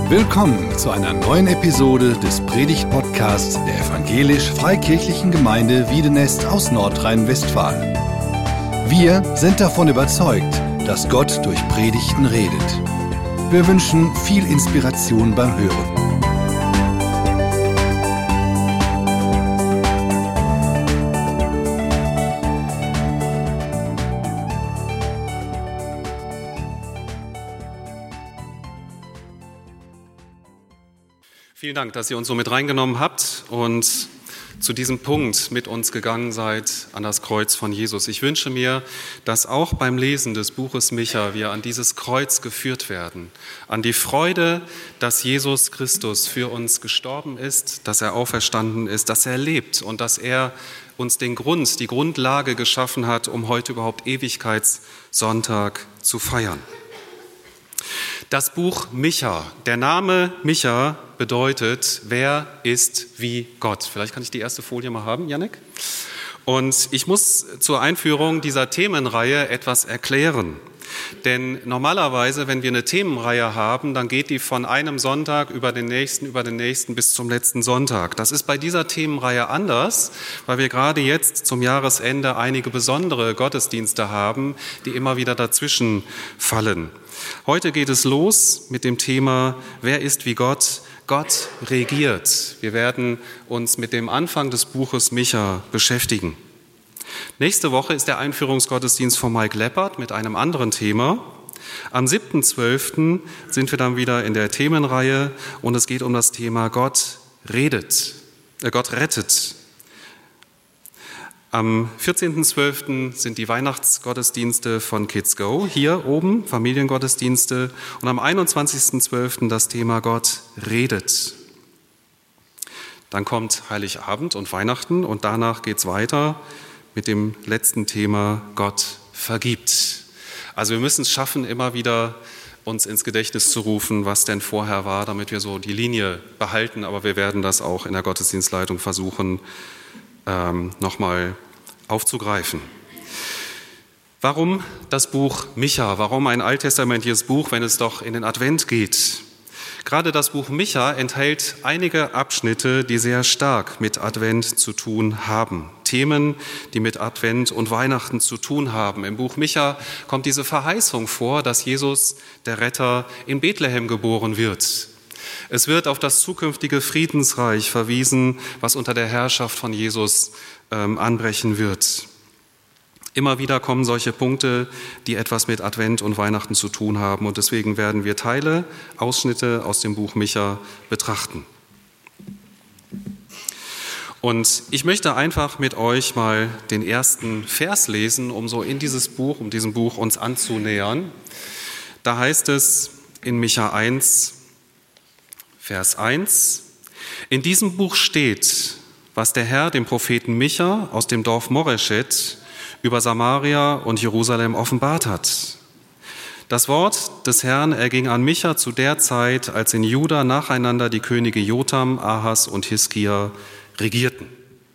Willkommen zu einer neuen Episode des Predigt-Podcasts der Evangelisch-Freikirchlichen Gemeinde Wiedenest aus Nordrhein-Westfalen. Wir sind davon überzeugt, dass Gott durch Predigten redet. Wir wünschen viel Inspiration beim Hören. Vielen Dank, dass ihr uns so mit reingenommen habt und zu diesem Punkt mit uns gegangen seid an das Kreuz von Jesus. Ich wünsche mir, dass auch beim Lesen des Buches Micha wir an dieses Kreuz geführt werden, an die Freude, dass Jesus Christus für uns gestorben ist, dass er auferstanden ist, dass er lebt und dass er uns die Grundlage geschaffen hat, um heute überhaupt Ewigkeitssonntag zu feiern. Das Buch Micha, der Name Micha bedeutet, wer ist wie Gott. Vielleicht kann ich die erste Folie mal haben, Jannik. Und ich muss zur Einführung dieser Themenreihe etwas erklären. Denn normalerweise, wenn wir eine Themenreihe haben, dann geht die von einem Sonntag über den nächsten bis zum letzten Sonntag. Das ist bei dieser Themenreihe anders, weil wir gerade jetzt zum Jahresende einige besondere Gottesdienste haben, die immer wieder dazwischen fallen. Heute geht es los mit dem Thema, wer ist wie Gott? Gott regiert. Wir werden uns mit dem Anfang des Buches Micha beschäftigen. Nächste Woche ist der Einführungsgottesdienst von Mike Leppert mit einem anderen Thema. Am 7.12. sind wir dann wieder in der Themenreihe und es geht um das Thema Gott rettet. Am 14.12. sind die Weihnachtsgottesdienste von Kids Go hier oben, Familiengottesdienste. Und am 21.12. das Thema Gott redet. Dann kommt Heiligabend und Weihnachten und danach geht es weiter mit dem letzten Thema Gott vergibt. Also wir müssen es schaffen, immer wieder uns ins Gedächtnis zu rufen, was denn vorher war, damit wir so die Linie behalten. Aber wir werden das auch in der Gottesdienstleitung versuchen, nochmal aufzugreifen. Warum das Buch Micha? Warum ein alttestamentliches Buch, wenn es doch in den Advent geht? Gerade das Buch Micha enthält einige Abschnitte, die sehr stark mit Advent zu tun haben. Themen, die mit Advent und Weihnachten zu tun haben. Im Buch Micha kommt diese Verheißung vor, dass Jesus, der Retter, in Bethlehem geboren wird. Es wird auf das zukünftige Friedensreich verwiesen, was unter der Herrschaft von Jesus anbrechen wird. Immer wieder kommen solche Punkte, die etwas mit Advent und Weihnachten zu tun haben. Und deswegen werden wir Ausschnitte aus dem Buch Micha betrachten. Und ich möchte einfach mit euch mal den ersten Vers lesen, um so in diesem Buch uns anzunähern. Da heißt es in Micha 1, Vers 1, in diesem Buch steht, was der Herr dem Propheten Micha aus dem Dorf Moreschet über Samaria und Jerusalem offenbart hat. Das Wort des Herrn erging an Micha zu der Zeit, als in Juda nacheinander die Könige Jotam, Ahas und Hiskia regierten.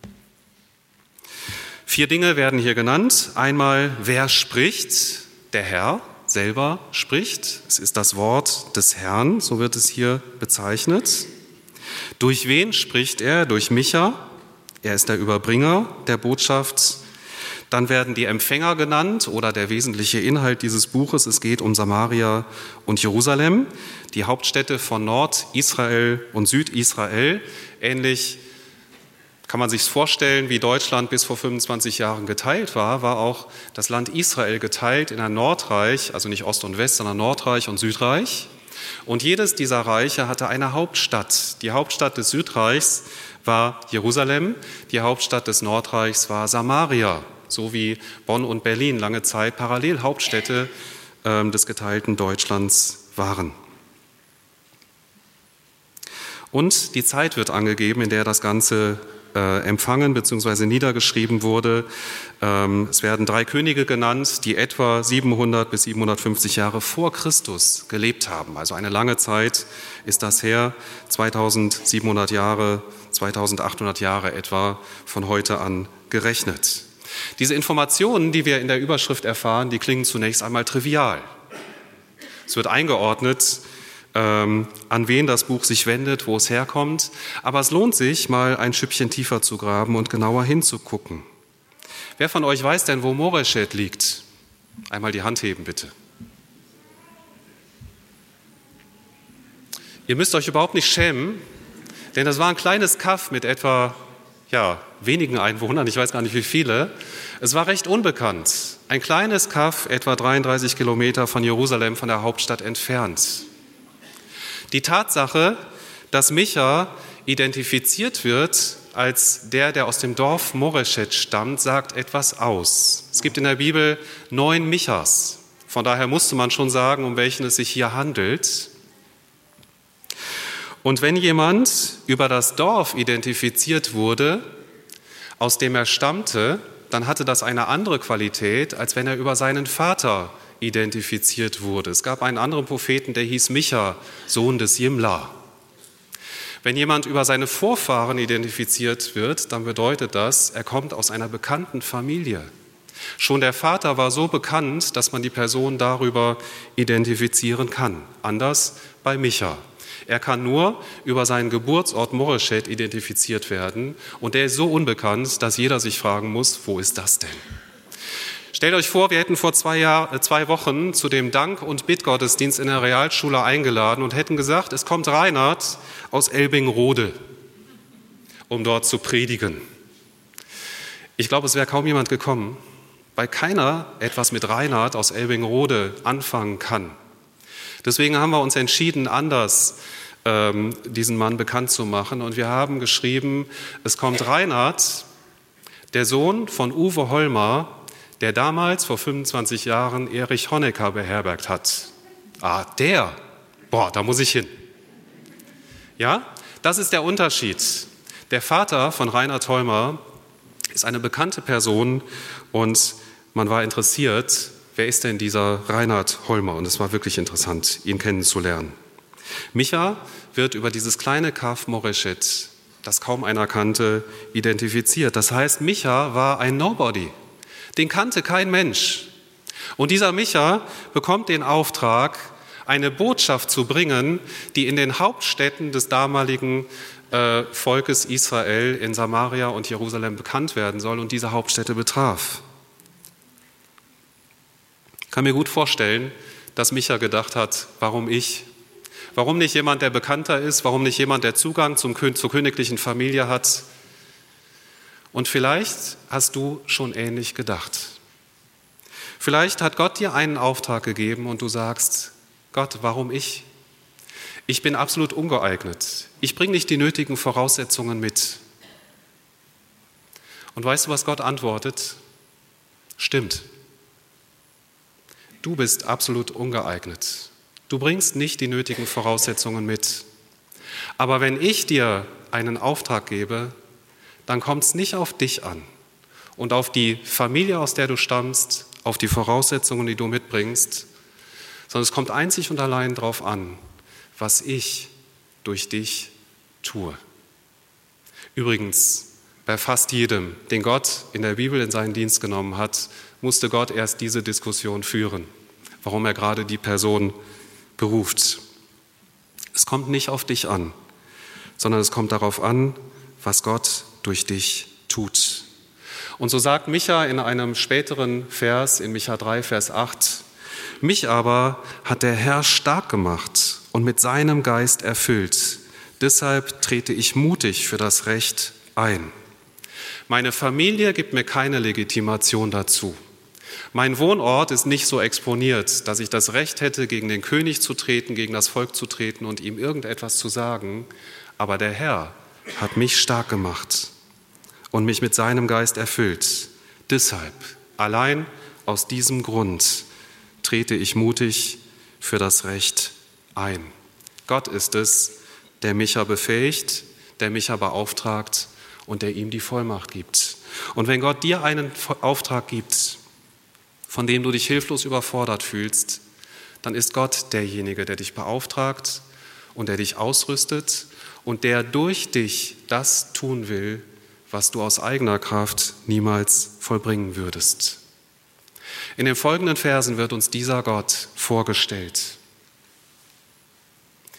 4 Dinge werden hier genannt. Einmal, wer spricht? Der Herr selber spricht. Es ist das Wort des Herrn, so wird es hier bezeichnet. Durch wen spricht er? Durch Micha. Er ist der Überbringer der Botschaft. Dann werden die Empfänger genannt oder der wesentliche Inhalt dieses Buches. Es geht um Samaria und Jerusalem, die Hauptstädte von Nordisrael und Südisrael. Ähnlich kann man sich vorstellen, wie Deutschland bis vor 25 Jahren geteilt war auch das Land Israel geteilt in ein Nordreich, also nicht Ost und West, sondern Nordreich und Südreich. Und jedes dieser Reiche hatte eine Hauptstadt. Die Hauptstadt des Südreichs war Jerusalem, die Hauptstadt des Nordreichs war Samaria, so wie Bonn und Berlin lange Zeit parallel Hauptstädte des geteilten Deutschlands waren. Und die Zeit wird angegeben, in der das Ganze empfangen bzw. niedergeschrieben wurde. Es werden 3 Könige genannt, die etwa 700 bis 750 Jahre vor Christus gelebt haben. Also eine lange Zeit ist das her, 2700 Jahre, 2800 Jahre etwa von heute an gerechnet. Diese Informationen, die wir in der Überschrift erfahren, die klingen zunächst einmal trivial. Es wird eingeordnet an wen das Buch sich wendet, wo es herkommt. Aber es lohnt sich, mal ein Schüppchen tiefer zu graben und genauer hinzugucken. Wer von euch weiß denn, wo Moreshet liegt? Einmal die Hand heben, bitte. Ihr müsst euch überhaupt nicht schämen, denn das war ein kleines Kaff mit etwa wenigen Einwohnern, ich weiß gar nicht wie viele. Es war recht unbekannt. Ein kleines Kaff, etwa 33 Kilometer von Jerusalem, von der Hauptstadt entfernt. Die Tatsache, dass Micha identifiziert wird als der aus dem Dorf Moreshet stammt, sagt etwas aus. Es gibt in der Bibel 9 Michas. Von daher musste man schon sagen, um welchen es sich hier handelt. Und wenn jemand über das Dorf identifiziert wurde, aus dem er stammte, dann hatte das eine andere Qualität, als wenn er über seinen Vater identifiziert wurde. Es gab einen anderen Propheten, der hieß Micha, Sohn des Jimla. Wenn jemand über seine Vorfahren identifiziert wird, dann bedeutet das, er kommt aus einer bekannten Familie. Schon der Vater war so bekannt, dass man die Person darüber identifizieren kann. Anders bei Micha. Er kann nur über seinen Geburtsort Moreshet identifiziert werden und der ist so unbekannt, dass jeder sich fragen muss, wo ist das denn? Stellt euch vor, wir hätten vor 2 Wochen zu dem Dank- und Bittgottesdienst in der Realschule eingeladen und hätten gesagt, es kommt Reinhard aus Elbingrode, um dort zu predigen. Ich glaube, es wäre kaum jemand gekommen, weil keiner etwas mit Reinhard aus Elbingrode anfangen kann. Deswegen haben wir uns entschieden, anders diesen Mann bekannt zu machen. Und wir haben geschrieben, es kommt Reinhard, der Sohn von Uwe Holmer, der damals vor 25 Jahren Erich Honecker beherbergt hat. Da muss ich hin. Ja, das ist der Unterschied. Der Vater von Reinhard Holmer ist eine bekannte Person und man war interessiert, wer ist denn dieser Reinhard Holmer? Und es war wirklich interessant, ihn kennenzulernen. Micha wird über dieses kleine Kaff Moreshet, das kaum einer kannte, identifiziert. Das heißt, Micha war ein Nobody. Den kannte kein Mensch. Und dieser Micha bekommt den Auftrag, eine Botschaft zu bringen, die in den Hauptstädten des damaligen Volkes Israel in Samaria und Jerusalem bekannt werden soll und diese Hauptstädte betraf. Ich kann mir gut vorstellen, dass Micha gedacht hat, warum ich? Warum nicht jemand, der bekannter ist? Warum nicht jemand, der Zugang zur königlichen Familie hat? Und vielleicht hast du schon ähnlich gedacht. Vielleicht hat Gott dir einen Auftrag gegeben und du sagst, Gott, warum ich? Ich bin absolut ungeeignet. Ich bringe nicht die nötigen Voraussetzungen mit. Und weißt du, was Gott antwortet? Stimmt. Du bist absolut ungeeignet. Du bringst nicht die nötigen Voraussetzungen mit. Aber wenn ich dir einen Auftrag gebe, dann kommt es nicht auf dich an und auf die Familie, aus der du stammst, auf die Voraussetzungen, die du mitbringst, sondern es kommt einzig und allein darauf an, was ich durch dich tue. Übrigens, bei fast jedem, den Gott in der Bibel in seinen Dienst genommen hat, musste Gott erst diese Diskussion führen, warum er gerade die Person beruft. Es kommt nicht auf dich an, sondern es kommt darauf an, was Gott durch dich tut. Und so sagt Micha in einem späteren Vers, in Micha 3, Vers 8, mich aber hat der Herr stark gemacht und mit seinem Geist erfüllt. Deshalb trete ich mutig für das Recht ein. Meine Familie gibt mir keine Legitimation dazu. Mein Wohnort ist nicht so exponiert, dass ich das Recht hätte, gegen den König zu treten, gegen das Volk zu treten und ihm irgendetwas zu sagen. Aber der Herr hat mich stark gemacht und mich mit seinem Geist erfüllt. Deshalb, allein aus diesem Grund, trete ich mutig für das Recht ein. Gott ist es, der Micha befähigt, der Micha beauftragt und der ihm die Vollmacht gibt. Und wenn Gott dir einen Auftrag gibt, von dem du dich hilflos überfordert fühlst, dann ist Gott derjenige, der dich beauftragt und der dich ausrüstet und der durch dich das tun will, was du aus eigener Kraft niemals vollbringen würdest. In den folgenden Versen wird uns dieser Gott vorgestellt.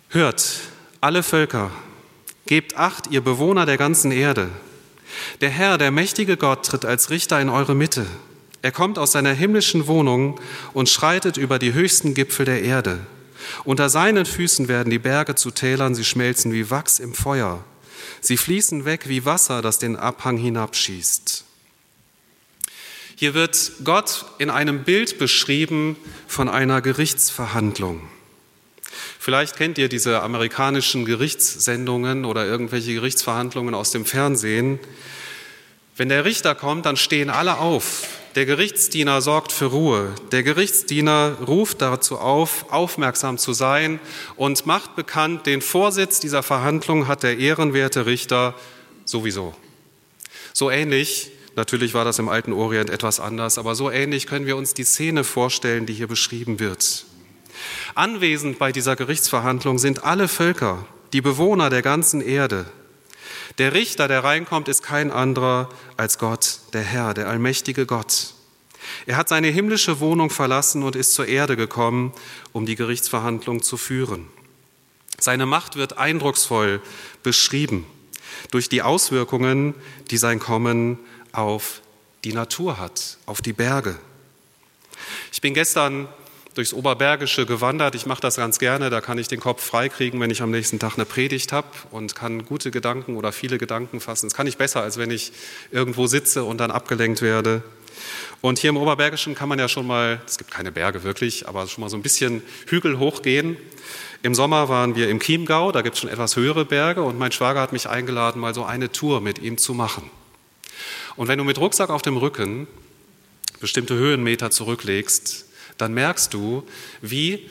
Hört, alle Völker, gebt Acht, ihr Bewohner der ganzen Erde. Der Herr, der mächtige Gott, tritt als Richter in eure Mitte. Er kommt aus seiner himmlischen Wohnung und schreitet über die höchsten Gipfel der Erde. Unter seinen Füßen werden die Berge zu Tälern, sie schmelzen wie Wachs im Feuer. Sie fließen weg wie Wasser, das den Abhang hinabschießt. Hier wird Gott in einem Bild beschrieben von einer Gerichtsverhandlung. Vielleicht kennt ihr diese amerikanischen Gerichtssendungen oder irgendwelche Gerichtsverhandlungen aus dem Fernsehen. Wenn der Richter kommt, dann stehen alle auf. Der Gerichtsdiener sorgt für Ruhe. Der Gerichtsdiener ruft dazu auf, aufmerksam zu sein und macht bekannt, den Vorsitz dieser Verhandlung hat der ehrenwerte Richter sowieso. So ähnlich, natürlich war das im alten Orient etwas anders, aber so ähnlich können wir uns die Szene vorstellen, die hier beschrieben wird. Anwesend bei dieser Gerichtsverhandlung sind alle Völker, die Bewohner der ganzen Erde. Der Richter, der reinkommt, ist kein anderer als Gott, der Herr, der allmächtige Gott. Er hat seine himmlische Wohnung verlassen und ist zur Erde gekommen, um die Gerichtsverhandlung zu führen. Seine Macht wird eindrucksvoll beschrieben durch die Auswirkungen, die sein Kommen auf die Natur hat, auf die Berge. Ich bin gestern durchs Oberbergische gewandert. Ich mache das ganz gerne, da kann ich den Kopf freikriegen, wenn ich am nächsten Tag eine Predigt habe und kann gute Gedanken oder viele Gedanken fassen. Das kann ich besser, als wenn ich irgendwo sitze und dann abgelenkt werde. Und hier im Oberbergischen kann man ja schon mal, es gibt keine Berge wirklich, aber schon mal so ein bisschen Hügel hochgehen. Im Sommer waren wir im Chiemgau, da gibt es schon etwas höhere Berge und mein Schwager hat mich eingeladen, mal so eine Tour mit ihm zu machen. Und wenn du mit Rucksack auf dem Rücken bestimmte Höhenmeter zurücklegst, dann merkst du, wie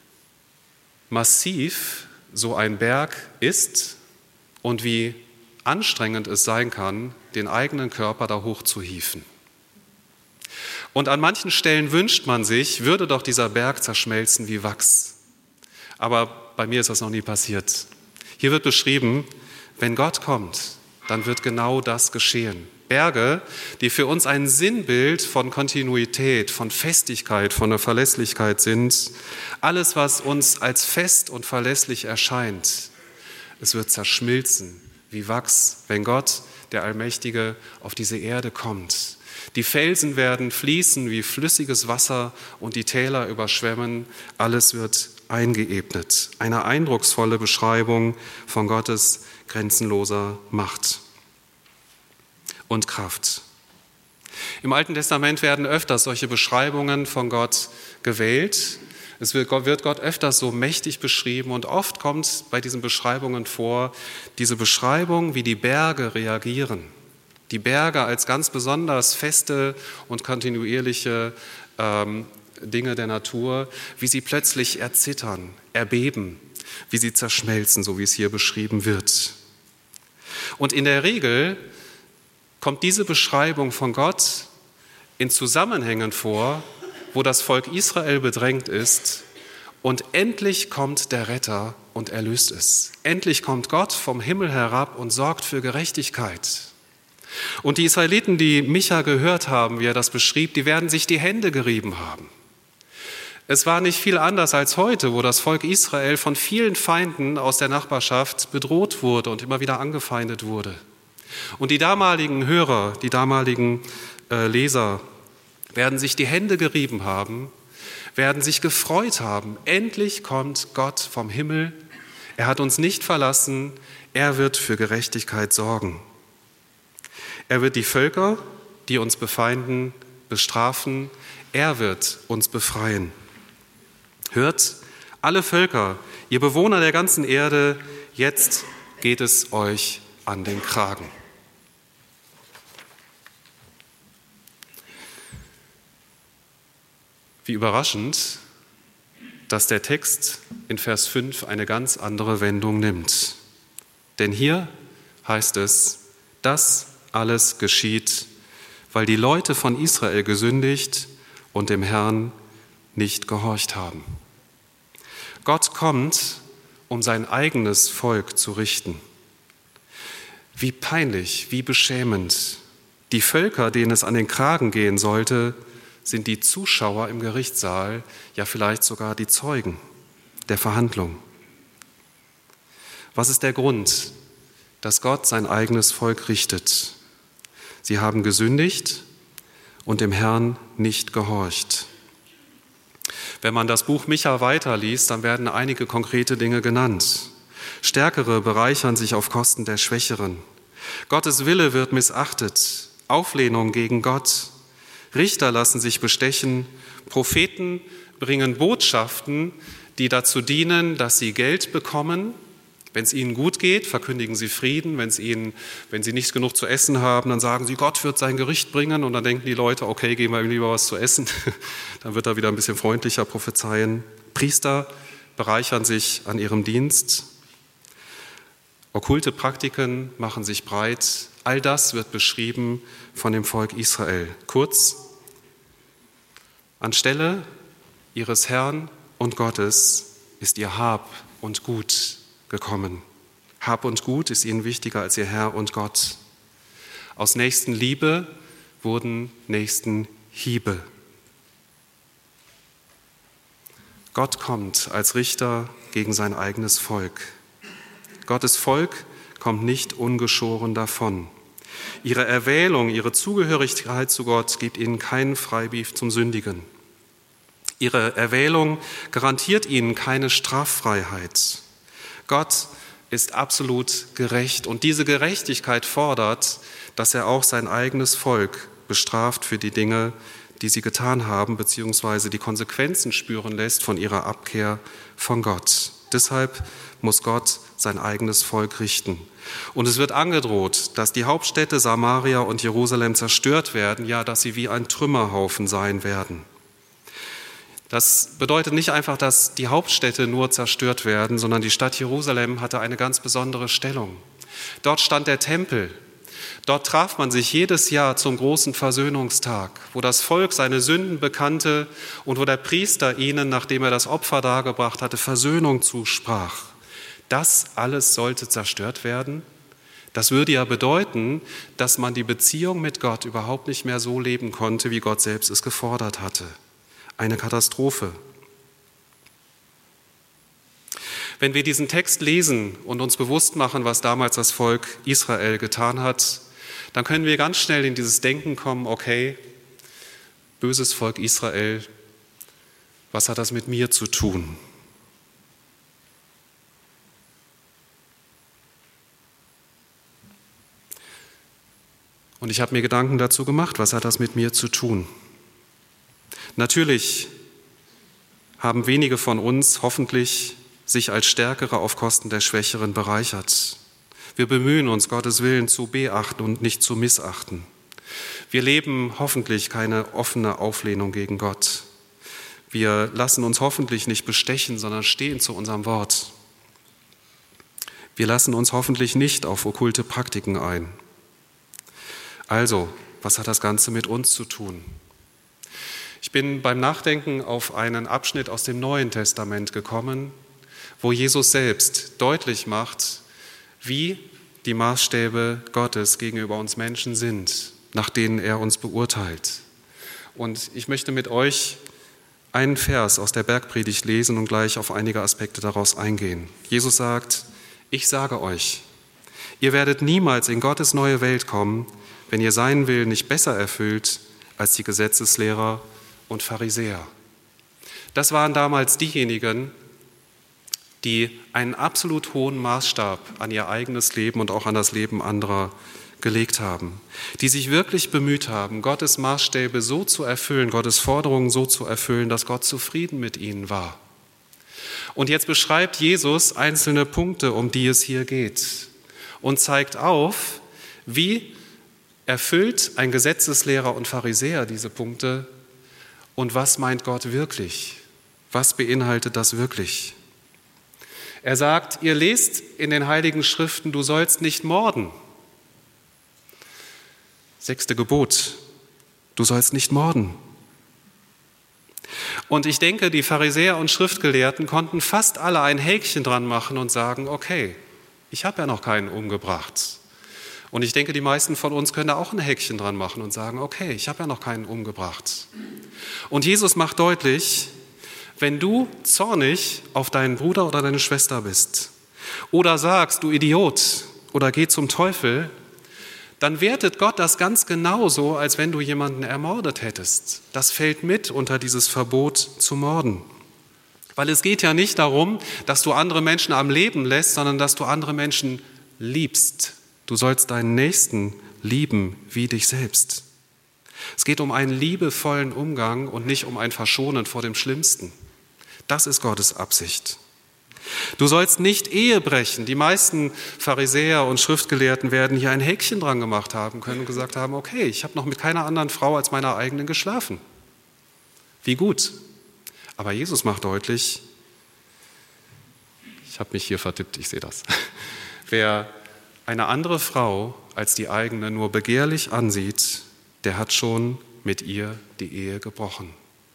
massiv so ein Berg ist und wie anstrengend es sein kann, den eigenen Körper da hoch zu hieven. Und an manchen Stellen wünscht man sich, würde doch dieser Berg zerschmelzen wie Wachs. Aber bei mir ist das noch nie passiert. Hier wird beschrieben, wenn Gott kommt, dann wird genau das geschehen. Berge, die für uns ein Sinnbild von Kontinuität, von Festigkeit, von der Verlässlichkeit sind. Alles, was uns als fest und verlässlich erscheint, es wird zerschmilzen wie Wachs, wenn Gott, der Allmächtige, auf diese Erde kommt. Die Felsen werden fließen wie flüssiges Wasser und die Täler überschwemmen. Alles wird eingeebnet. Eine eindrucksvolle Beschreibung von Gottes grenzenloser Macht und Kraft. Im Alten Testament werden öfters solche Beschreibungen von Gott gewählt. Es wird Gott öfters so mächtig beschrieben und oft kommt bei diesen Beschreibungen vor, diese Beschreibung, wie die Berge reagieren. Die Berge als ganz besonders feste und kontinuierliche Dinge der Natur, wie sie plötzlich erzittern, erbeben, wie sie zerschmelzen, so wie es hier beschrieben wird. Und in der Regel kommt diese Beschreibung von Gott in Zusammenhängen vor, wo das Volk Israel bedrängt ist und endlich kommt der Retter und erlöst es. Endlich kommt Gott vom Himmel herab und sorgt für Gerechtigkeit. Und die Israeliten, die Micha gehört haben, wie er das beschrieb, die werden sich die Hände gerieben haben. Es war nicht viel anders als heute, wo das Volk Israel von vielen Feinden aus der Nachbarschaft bedroht wurde und immer wieder angefeindet wurde. Und die damaligen Hörer, die damaligen Leser werden sich die Hände gerieben haben, werden sich gefreut haben. Endlich kommt Gott vom Himmel. Er hat uns nicht verlassen. Er wird für Gerechtigkeit sorgen. Er wird die Völker, die uns befeinden, bestrafen. Er wird uns befreien. Hört, alle Völker, ihr Bewohner der ganzen Erde, jetzt geht es euch an den Kragen. Wie überraschend, dass der Text in Vers 5 eine ganz andere Wendung nimmt. Denn hier heißt es, das alles geschieht, weil die Leute von Israel gesündigt und dem Herrn nicht gehorcht haben. Gott kommt, um sein eigenes Volk zu richten. Wie peinlich, wie beschämend. Die Völker, denen es an den Kragen gehen sollte, sind die Zuschauer im Gerichtssaal, ja vielleicht sogar die Zeugen der Verhandlung. Was ist der Grund, dass Gott sein eigenes Volk richtet? Sie haben gesündigt und dem Herrn nicht gehorcht. Wenn man das Buch Micha weiterliest, dann werden einige konkrete Dinge genannt. Stärkere bereichern sich auf Kosten der Schwächeren. Gottes Wille wird missachtet. Auflehnung gegen Gott. Richter lassen sich bestechen. Propheten bringen Botschaften, die dazu dienen, dass sie Geld bekommen. Wenn es ihnen gut geht, verkündigen sie Frieden. Wenn sie nicht genug zu essen haben, dann sagen sie, Gott wird sein Gericht bringen. Und dann denken die Leute, okay, geben wir ihm lieber was zu essen. Dann wird er wieder ein bisschen freundlicher prophezeien. Priester bereichern sich an ihrem Dienst. Okkulte Praktiken machen sich breit. All das wird beschrieben von dem Volk Israel. Kurz, anstelle ihres Herrn und Gottes ist ihr Hab und Gut gekommen. Hab und Gut ist ihnen wichtiger als ihr Herr und Gott. Aus Nächstenliebe wurden Nächstenhiebe. Gott kommt als Richter gegen sein eigenes Volk. Gottes Volk kommt nicht ungeschoren davon. Ihre Erwählung, ihre Zugehörigkeit zu Gott gibt ihnen keinen Freibrief zum Sündigen. Ihre Erwählung garantiert ihnen keine Straffreiheit. Gott ist absolut gerecht und diese Gerechtigkeit fordert, dass er auch sein eigenes Volk bestraft für die Dinge, die sie getan haben, beziehungsweise die Konsequenzen spüren lässt von ihrer Abkehr von Gott. Deshalb muss Gott sein eigenes Volk richten. Und es wird angedroht, dass die Hauptstädte Samaria und Jerusalem zerstört werden, ja, dass sie wie ein Trümmerhaufen sein werden. Das bedeutet nicht einfach, dass die Hauptstädte nur zerstört werden, sondern die Stadt Jerusalem hatte eine ganz besondere Stellung. Dort stand der Tempel. Dort traf man sich jedes Jahr zum großen Versöhnungstag, wo das Volk seine Sünden bekannte und wo der Priester ihnen, nachdem er das Opfer dargebracht hatte, Versöhnung zusprach. Das alles sollte zerstört werden. Das würde ja bedeuten, dass man die Beziehung mit Gott überhaupt nicht mehr so leben konnte, wie Gott selbst es gefordert hatte. Eine Katastrophe. Wenn wir diesen Text lesen und uns bewusst machen, was damals das Volk Israel getan hat, dann können wir ganz schnell in dieses Denken kommen, okay, böses Volk Israel, was hat das mit mir zu tun? Und ich habe mir Gedanken dazu gemacht, was hat das mit mir zu tun? Natürlich haben wenige von uns hoffentlich sich als Stärkere auf Kosten der Schwächeren bereichert. Wir bemühen uns, Gottes Willen zu beachten und nicht zu missachten. Wir leben hoffentlich keine offene Auflehnung gegen Gott. Wir lassen uns hoffentlich nicht bestechen, sondern stehen zu unserem Wort. Wir lassen uns hoffentlich nicht auf okkulte Praktiken ein. Also, was hat das Ganze mit uns zu tun? Ich bin beim Nachdenken auf einen Abschnitt aus dem Neuen Testament gekommen, wo Jesus selbst deutlich macht, wie die Maßstäbe Gottes gegenüber uns Menschen sind, nach denen er uns beurteilt. Und ich möchte mit euch einen Vers aus der Bergpredigt lesen und gleich auf einige Aspekte daraus eingehen. Jesus sagt, ich sage euch, ihr werdet niemals in Gottes neue Welt kommen, wenn ihr seinen Willen nicht besser erfüllt als die Gesetzeslehrer und Pharisäer. Das waren damals diejenigen, die einen absolut hohen Maßstab an ihr eigenes Leben und auch an das Leben anderer gelegt haben, die sich wirklich bemüht haben, Gottes Maßstäbe so zu erfüllen, Gottes Forderungen so zu erfüllen, dass Gott zufrieden mit ihnen war. Und jetzt beschreibt Jesus einzelne Punkte, um die es hier geht und zeigt auf, wie erfüllt ein Gesetzeslehrer und Pharisäer diese Punkte und was meint Gott wirklich? Was beinhaltet das wirklich? Er sagt, ihr lest in den Heiligen Schriften, du sollst nicht morden. 6. Gebot, du sollst nicht morden. Und ich denke, die Pharisäer und Schriftgelehrten konnten fast alle ein Häkchen dran machen und sagen, okay, ich habe ja noch keinen umgebracht. Und ich denke, die meisten von uns können da auch ein Häkchen dran machen und sagen, okay, ich habe ja noch keinen umgebracht. Und Jesus macht deutlich, wenn du zornig auf deinen Bruder oder deine Schwester bist, oder sagst, du Idiot, oder geh zum Teufel, dann wertet Gott das ganz genauso, als wenn du jemanden ermordet hättest. Das fällt mit unter dieses Verbot zu morden. Weil es geht ja nicht darum, dass du andere Menschen am Leben lässt, sondern dass du andere Menschen liebst. Du sollst deinen Nächsten lieben wie dich selbst. Es geht um einen liebevollen Umgang und nicht um ein Verschonen vor dem Schlimmsten. Das ist Gottes Absicht. Du sollst nicht Ehe brechen. Die meisten Pharisäer und Schriftgelehrten werden hier ein Häkchen dran gemacht haben können und gesagt haben, okay, ich habe noch mit keiner anderen Frau als meiner eigenen geschlafen. Wie gut. Aber Jesus macht deutlich, ich habe mich hier vertippt, ich sehe das. Wer eine andere Frau als die eigene nur begehrlich ansieht, der hat schon mit ihr die Ehe gebrochen.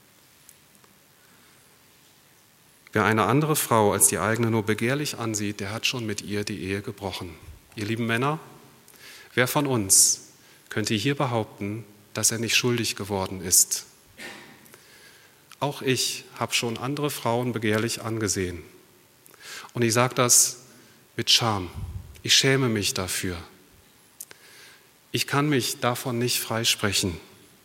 Wer eine andere Frau als die eigene nur begehrlich ansieht, der hat schon mit ihr die Ehe gebrochen. Ihr lieben Männer, wer von uns könnte hier behaupten, dass er nicht schuldig geworden ist? Auch ich habe schon andere Frauen begehrlich angesehen. Und ich sage das mit Scham. Ich schäme mich dafür. Ich kann mich davon nicht freisprechen.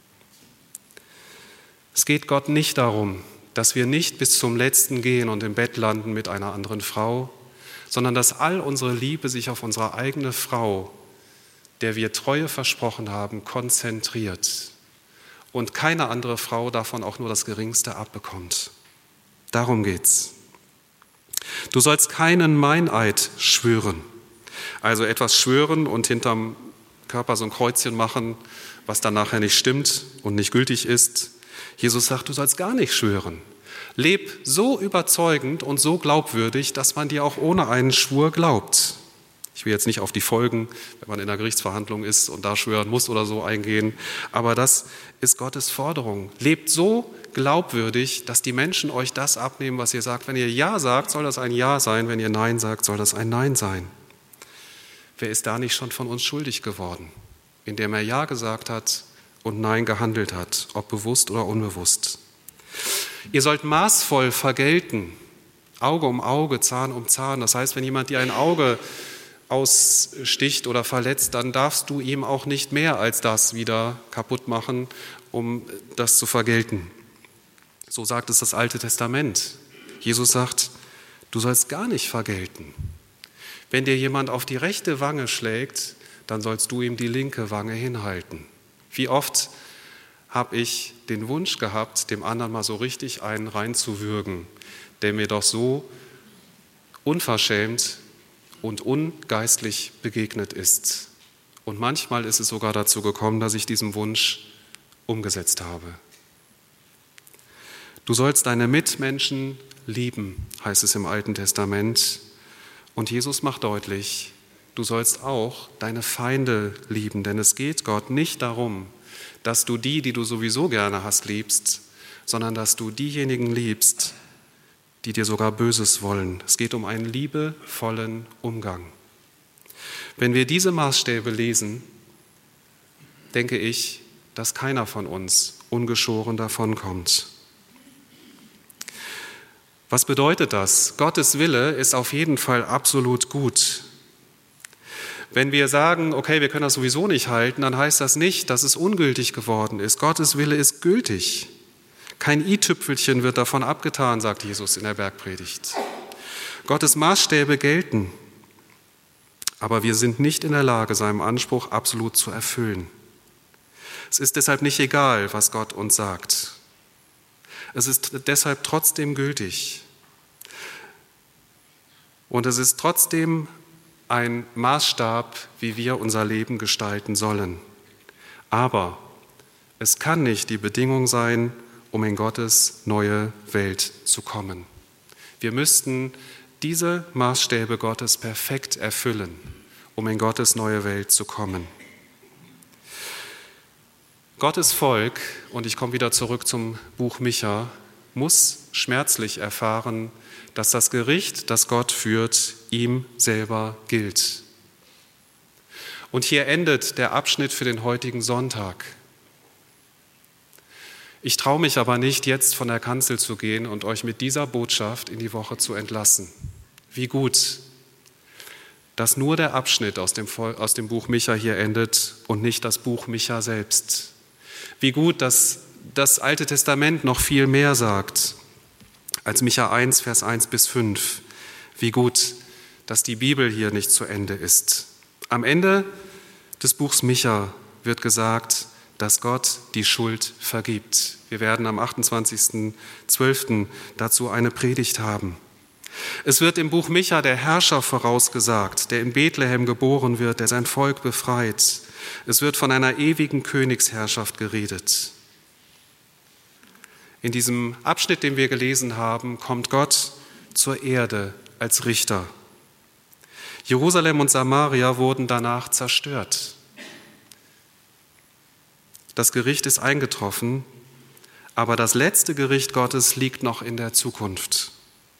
Es geht Gott nicht darum, dass wir nicht bis zum Letzten gehen und im Bett landen mit einer anderen Frau, sondern dass all unsere Liebe sich auf unsere eigene Frau, der wir Treue versprochen haben, konzentriert und keine andere Frau davon auch nur das Geringste abbekommt. Darum geht's. Du sollst keinen Meineid schwören, also etwas schwören und hinterm Körper so ein Kreuzchen machen, was dann nachher nicht stimmt und nicht gültig ist. Jesus sagt, du sollst gar nicht schwören. Leb so überzeugend und so glaubwürdig, dass man dir auch ohne einen Schwur glaubt. Ich will jetzt nicht auf die Folgen, wenn man in einer Gerichtsverhandlung ist und da schwören muss oder so eingehen, aber das ist Gottes Forderung. Lebt so glaubwürdig, dass die Menschen euch das abnehmen, was ihr sagt. Wenn ihr Ja sagt, soll das ein Ja sein. Wenn ihr Nein sagt, soll das ein Nein sein. Wer ist da nicht schon von uns schuldig geworden, indem er Ja gesagt hat und Nein gehandelt hat, ob bewusst oder unbewusst? Ihr sollt maßvoll vergelten, Auge um Auge, Zahn um Zahn. Das heißt, wenn jemand dir ein Auge aussticht oder verletzt, dann darfst du ihm auch nicht mehr als das wieder kaputt machen, um das zu vergelten. So sagt es das Alte Testament. Jesus sagt, du sollst gar nicht vergelten. Wenn dir jemand auf die rechte Wange schlägt, dann sollst du ihm die linke Wange hinhalten. Wie oft habe ich den Wunsch gehabt, dem anderen mal so richtig einen reinzuwürgen, der mir doch so unverschämt und ungeistlich begegnet ist. Und manchmal ist es sogar dazu gekommen, dass ich diesen Wunsch umgesetzt habe. Du sollst deine Mitmenschen lieben, heißt es im Alten Testament. Und Jesus macht deutlich, du sollst auch deine Feinde lieben, denn es geht Gott nicht darum, dass du die du sowieso gerne hast, liebst, sondern dass du diejenigen liebst, die dir sogar Böses wollen. Es geht um einen liebevollen Umgang. Wenn wir diese Maßstäbe lesen, denke ich, dass keiner von uns ungeschoren davonkommt. Was bedeutet das? Gottes Wille ist auf jeden Fall absolut gut. Wenn wir sagen, okay, wir können das sowieso nicht halten, dann heißt das nicht, dass es ungültig geworden ist. Gottes Wille ist gültig. Kein i-Tüpfelchen wird davon abgetan, sagt Jesus in der Bergpredigt. Gottes Maßstäbe gelten, aber wir sind nicht in der Lage, seinem Anspruch absolut zu erfüllen. Es ist deshalb nicht egal, was Gott uns sagt. Es ist deshalb trotzdem gültig. Und es ist trotzdem ein Maßstab, wie wir unser Leben gestalten sollen. Aber es kann nicht die Bedingung sein, um in Gottes neue Welt zu kommen. Wir müssten diese Maßstäbe Gottes perfekt erfüllen, um in Gottes neue Welt zu kommen. Gottes Volk, und ich komme wieder zurück zum Buch Micha, muss schmerzlich erfahren, dass das Gericht, das Gott führt, ihm selber gilt. Und hier endet der Abschnitt für den heutigen Sonntag. Ich traue mich aber nicht, jetzt von der Kanzel zu gehen und euch mit dieser Botschaft in die Woche zu entlassen. Wie gut, dass nur der Abschnitt aus dem Buch Micha hier endet und nicht das Buch Micha selbst. Wie gut, dass das Alte Testament noch viel mehr sagt als Micha 1, Vers 1 bis 5. Wie gut, dass die Bibel hier nicht zu Ende ist. Am Ende des Buchs Micha wird gesagt, dass Gott die Schuld vergibt. Wir werden am 28.12. dazu eine Predigt haben. Es wird im Buch Micha der Herrscher vorausgesagt, der in Bethlehem geboren wird, der sein Volk befreit. Es wird von einer ewigen Königsherrschaft geredet. In diesem Abschnitt, den wir gelesen haben, kommt Gott zur Erde als Richter. Jerusalem und Samaria wurden danach zerstört. Das Gericht ist eingetroffen, aber das letzte Gericht Gottes liegt noch in der Zukunft.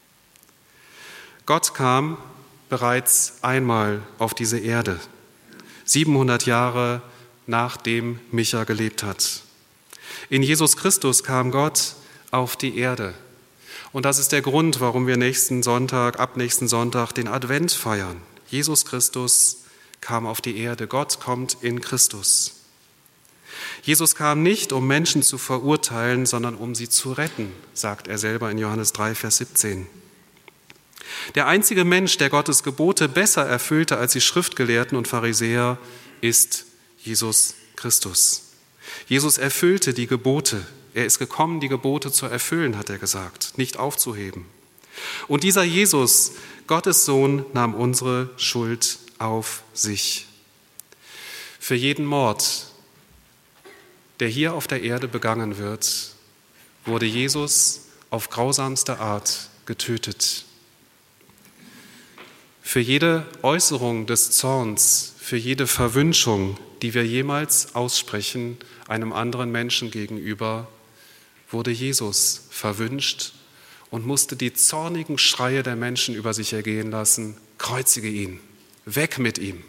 Gott kam bereits einmal auf diese Erde, 700 Jahre nachdem Micha gelebt hat. In Jesus Christus kam Gott auf die Erde. Und das ist der Grund, warum wir ab nächsten Sonntag den Advent feiern. Jesus Christus kam auf die Erde. Gott kommt in Christus. Jesus kam nicht, um Menschen zu verurteilen, sondern um sie zu retten, sagt er selber in Johannes 3, Vers 17. Der einzige Mensch, der Gottes Gebote besser erfüllte als die Schriftgelehrten und Pharisäer, ist Jesus Christus. Jesus erfüllte die Gebote. Er ist gekommen, die Gebote zu erfüllen, hat er gesagt, nicht aufzuheben. Und dieser Jesus, Gottes Sohn, nahm unsere Schuld auf sich. Für jeden Mord, der hier auf der Erde begangen wird, wurde Jesus auf grausamste Art getötet. Für jede Äußerung des Zorns, für jede Verwünschung, die wir jemals aussprechen, einem anderen Menschen gegenüber, wurde Jesus verwünscht und musste die zornigen Schreie der Menschen über sich ergehen lassen: Kreuzige ihn, weg mit ihm.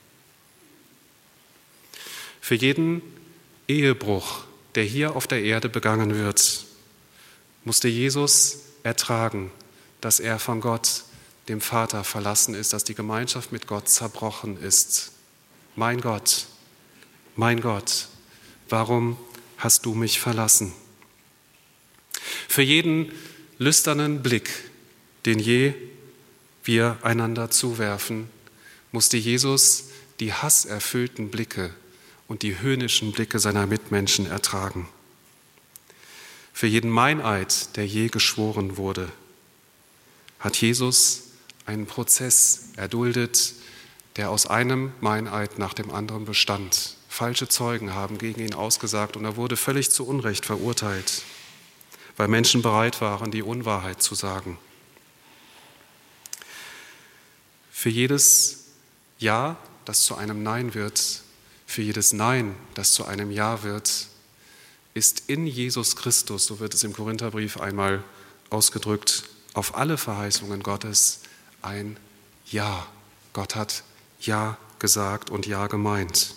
Für jeden Ehebruch, der hier auf der Erde begangen wird, musste Jesus ertragen, dass er von Gott, dem Vater, verlassen ist, dass die Gemeinschaft mit Gott zerbrochen ist. Mein Gott, warum hast du mich verlassen? Für jeden lüsternen Blick, den je wir einander zuwerfen, musste Jesus die hasserfüllten Blicke und die höhnischen Blicke seiner Mitmenschen ertragen. Für jeden Meineid, der je geschworen wurde, hat Jesus einen Prozess erduldet, der aus einem Meineid nach dem anderen bestand. Falsche Zeugen haben gegen ihn ausgesagt und er wurde völlig zu Unrecht verurteilt, weil Menschen bereit waren, die Unwahrheit zu sagen. Für jedes Ja, das zu einem Nein wird, für jedes Nein, das zu einem Ja wird, ist in Jesus Christus, so wird es im Korintherbrief einmal ausgedrückt, auf alle Verheißungen Gottes ein Ja. Gott hat Ja gesagt und Ja gemeint.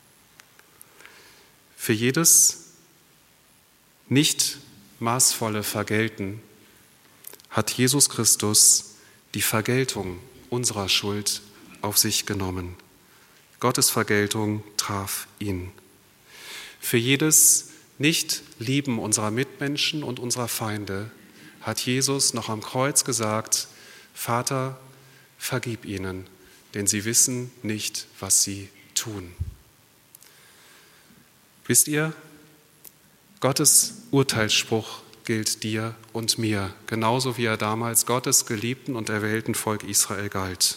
Für jedes nicht maßvolle Vergelten hat Jesus Christus die Vergeltung unserer Schuld auf sich genommen. Gottes Vergeltung traf ihn. Für jedes Nicht-Lieben unserer Mitmenschen und unserer Feinde hat Jesus noch am Kreuz gesagt: Vater, vergib ihnen, denn sie wissen nicht, was sie tun. Wisst ihr, Gottes Urteilsspruch gilt dir und mir, genauso wie er damals Gottes geliebten und erwählten Volk Israel galt.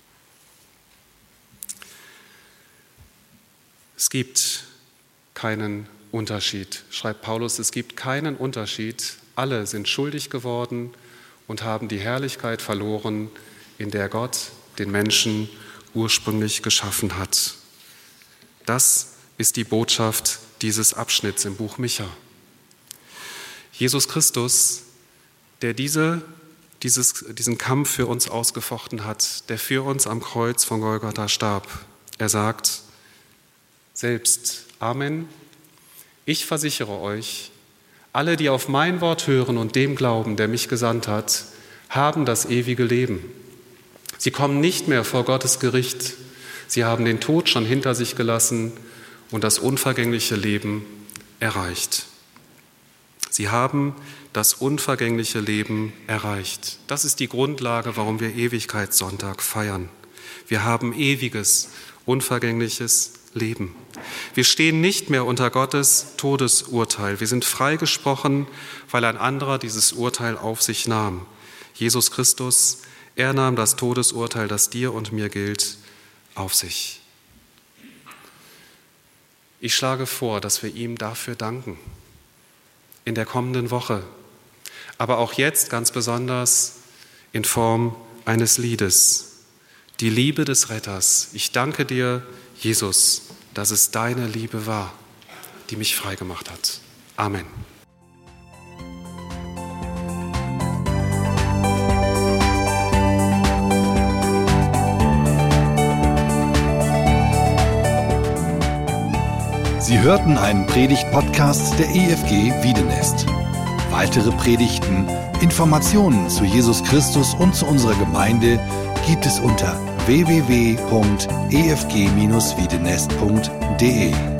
Es gibt keinen Unterschied, schreibt Paulus, es gibt keinen Unterschied. Alle sind schuldig geworden und haben die Herrlichkeit verloren, in der Gott den Menschen ursprünglich geschaffen hat. Das ist die Botschaft dieses Abschnitts im Buch Micha. Jesus Christus, der diesen Kampf für uns ausgefochten hat, der für uns am Kreuz von Golgatha starb, er sagt selbst: Amen, ich versichere euch, alle, die auf mein Wort hören und dem glauben, der mich gesandt hat, haben das ewige Leben. Sie kommen nicht mehr vor Gottes Gericht. Sie haben den Tod schon hinter sich gelassen und das unvergängliche Leben erreicht. Sie haben das unvergängliche Leben erreicht. Das ist die Grundlage, warum wir Ewigkeitssonntag feiern. Wir haben ewiges, unvergängliches Leben. Wir stehen nicht mehr unter Gottes Todesurteil. Wir sind freigesprochen, weil ein anderer dieses Urteil auf sich nahm. Jesus Christus, er nahm das Todesurteil, das dir und mir gilt, auf sich. Ich schlage vor, dass wir ihm dafür danken. In der kommenden Woche, aber auch jetzt ganz besonders in Form eines Liedes. Die Liebe des Retters. Ich danke dir, Jesus, dass es deine Liebe war, die mich freigemacht hat. Amen. Sie hörten einen Predigt-Podcast der EFG Wiedenest. Weitere Predigten, Informationen zu Jesus Christus und zu unserer Gemeinde gibt es unter www.efg-wiedenest.de.